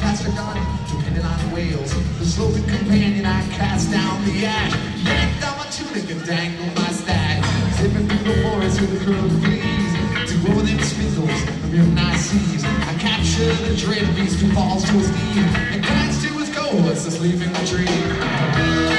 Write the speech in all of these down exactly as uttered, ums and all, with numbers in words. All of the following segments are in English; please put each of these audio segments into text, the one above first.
cast a gun, depending on the whales. The sloping companion, I cast down the ash. Yanked down my tunic and dangled my stack. Zipping through the forest with a curl of fleas. To over them spindles, the midnight seas. I capture the dread beast who falls to his knees and cries to his cohorts asleep in the tree.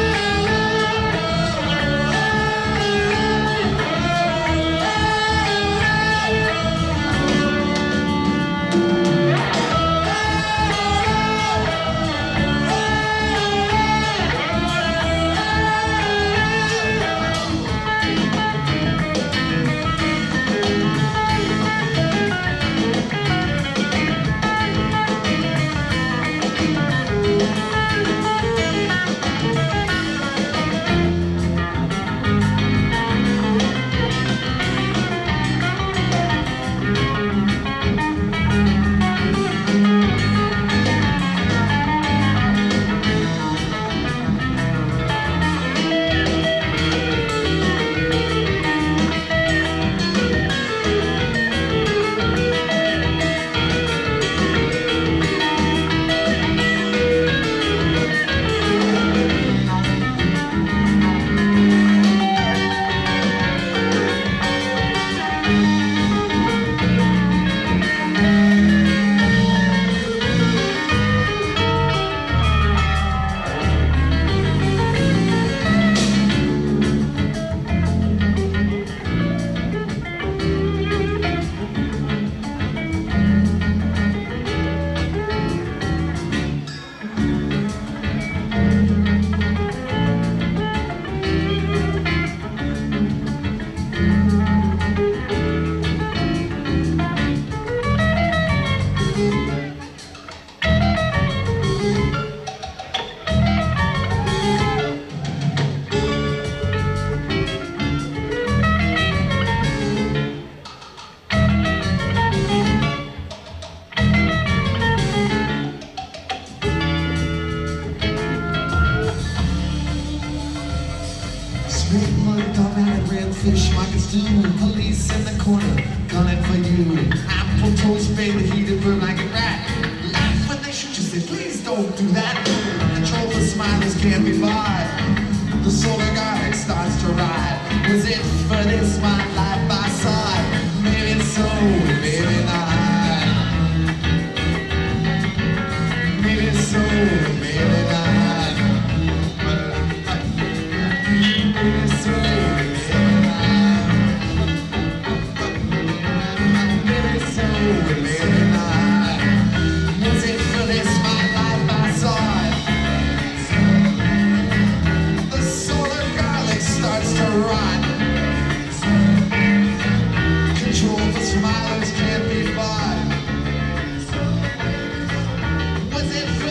Redfish, market stew, police in the corner, gunning for you. Apple toast, baby, heated bird like a rat. Laugh when they shoot you, say, please don't do that. Control the smilers can't be barred. The solar guard starts to ride. Was it for this my life I saw it? Maybe so, maybe not. Maybe so, maybe not. Maybe so. Smilers can't be bought. Was it